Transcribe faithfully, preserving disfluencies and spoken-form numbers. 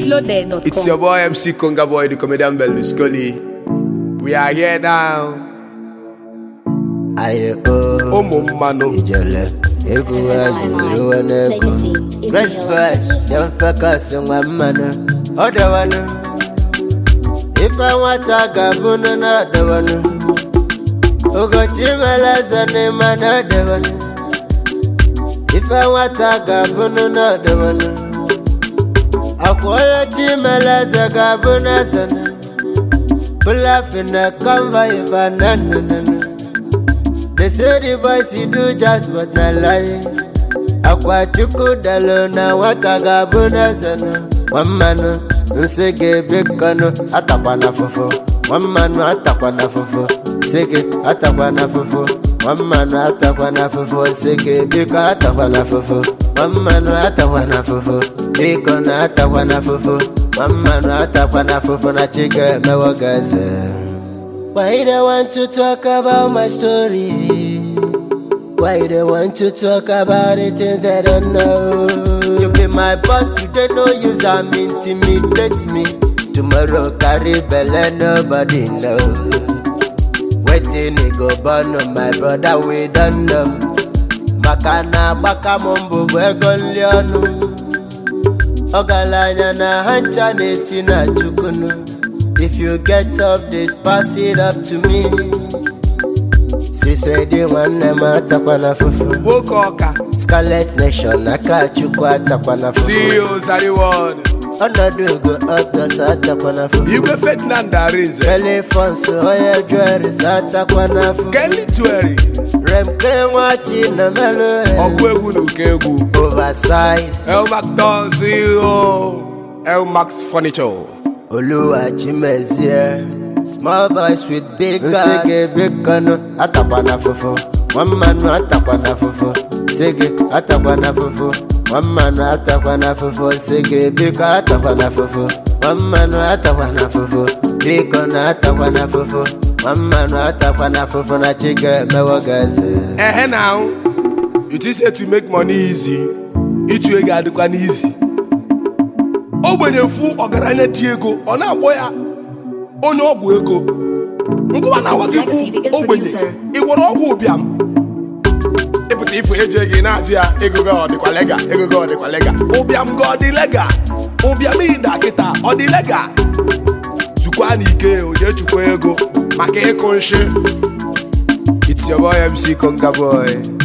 Philode dot com. It's your boy M C Conga Boy, the comedian Berlusconi. We are here now. Aye oh, oh mano, ijele, egu egu egu. Respect, don't focus on one man, other one. If I want to go, no other one. Ogo chimela zane man other one. If I want to go, no other one. Akwaya chimela zaga na zane. Pull up in a convoy if I know. They say the voice you do just but not lie. Akwa chuku dalona wakagabuna sana. One man nsege bekono atakwana fofo. One man atakwana fofo. Sege atakwana fofo. One man atakwana fofo. Sege beka atakwana fofo. One man atakwana fofo. Bekono atakwana fofo. One man atakwana fofo na chige mewagaze. Why they want to talk about my story? Why they want to talk about the things they don't know? You be my boss today, no use am intimidate me. Tomorrow carry belle, nobody know. Waiting it go burn on my brother, we don't know. Makana baka mumbu wegon lionu. Ogalanya na hancha nesi na chukunu. If you get update, pass it up to me. Si said you want them atakwana fufu. Wokoka Scarlet Nation, akachukwa atakwana fufu. C E Os are the one. Another go up to atakwana fufu. You go Ferdinand Darinze. Kelly Fonso, oya jewelry atakwana fufu. Kelly Twerry. Remke wachi na melo. Ogwegu nukegu. Oversize. El Macdon C E O. El Max Furniture. Oluwa Chimezie. Small boys with big guns. Sege bekono atakwana fofo. One man atakwana fofo. Sege atakwana fofo. One man atakwana fofo. Sege beka atakwana fofo. One man atakwana fofo. Bekono atakwana fofo. One man atakwana fofo na chige mewagaze. Eh now, you think say to make money easy, itu ego adikwa easy. Ogbenye fu ogaranya Diego, ona agbo ya. Onye ogwu ego. Ngwa na wagi bu ogbenye. Iworo ogwu obiam. Epụta ifu eje gị na adia ego ga odikwa lega, ego ga odikwa lega. Obiam ga odi lega. Obiam ida kita odi lega. Zukwa na ike oje chukwa ego maka ịkụ nshi. It's your boy M C Conga Boy.